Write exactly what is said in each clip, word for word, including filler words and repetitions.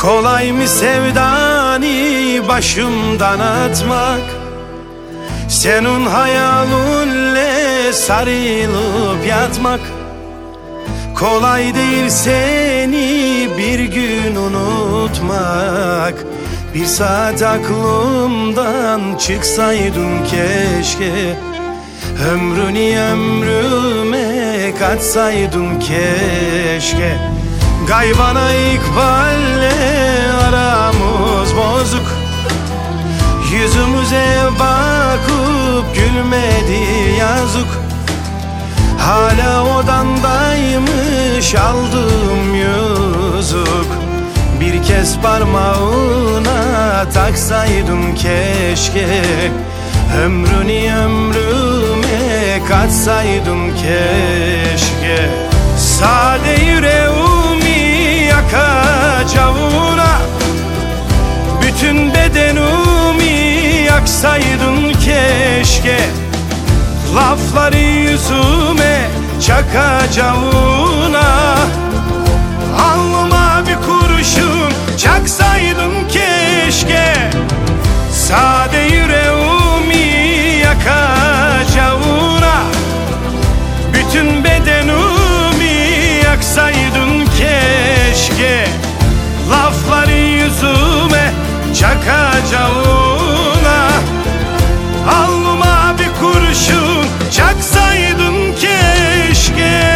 Kolay mı sevdani başımdan atmak? Senin hayalunle sarılıp yatmak. Kolay değil seni bir gün unutmak. Bir saat aklımdan çıksaydın keşke. Ömrünü ömrüme katsaydın keşke. Gaybana ikballe aramız bozuk. Yüzümüze bakıp gülmedi yazık. Hala odandaymış aldığım yüzük. Bir kez parmağına taksaydın keşke. Ömrünü ömrüme katsaydın keşke. Sade yüreğimi yakacağına bütün bedenimi yaksaydın keşke. Lafları yüzüme çakacağına alnıma bir kurşun çaksaydın keşke. Sade yüreğimi yakacağına bütün bedenimi yaksaydın keşke. Lafları yüzüme çakacağına alnıma bir kurşun çaksaydın keşke.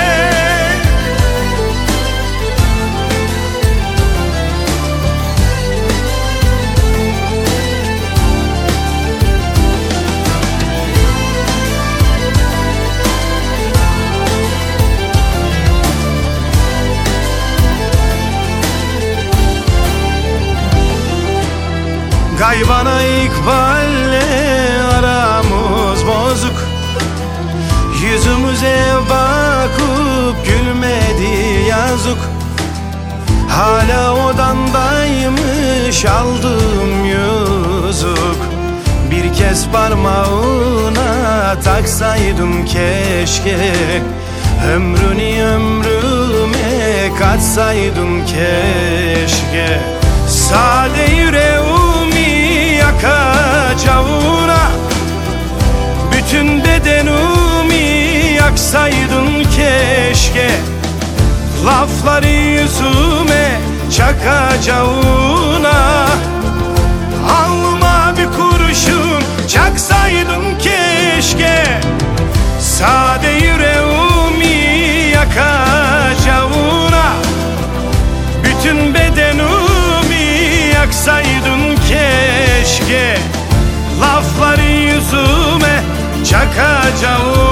Gaybana ikballe aramız bozuk. Yüzümüze bakıp gülmedi yazık. Hala odandaymış aldığım yüzük. Bir kez parmağına taksaydın keşke. Ömrünü ömrüme katsaydın keşke. Sade yüreğimi yakacağına bütün bedenimi yaksaydın keşke. Lafları yüzüme çakacağına alnıma bir kurşun çaksaydın keşke. Sade yüreğimi yakacağına bütün bedenimi yaksaydın keşke. Lafları yüzüme çakacağına